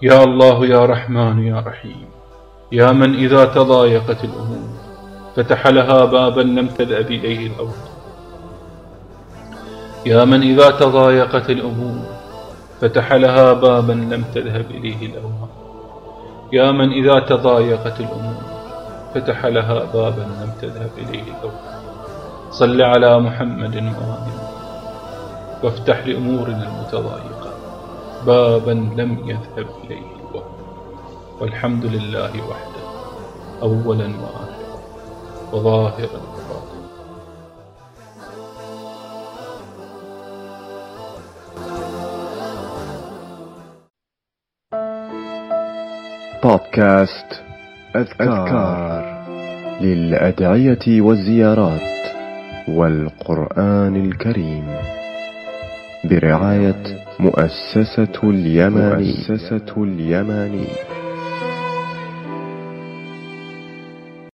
يا الله يا رحمن يا رحيم، يا من إذا تضايقت الأمور فتح لها بابا لم تذهب إليه الأوهام. يا من إذا تضايقت الأمور فتح لها بابا لم تذهب إليه الأوهام. يا من إذا تضايقت الأمور فتح لها بابا لم تذهب إليه الأوهام. صل على محمد وآله وافتح لأمورنا المتضايقة بابا لم يذهب إليه الوهم. والحمد لله وحده أولا وآخرا وظاهرا وباطنا. بودكاست أذكار للأدعية والزيارات والقرآن الكريم برعاية مؤسسة اليماني.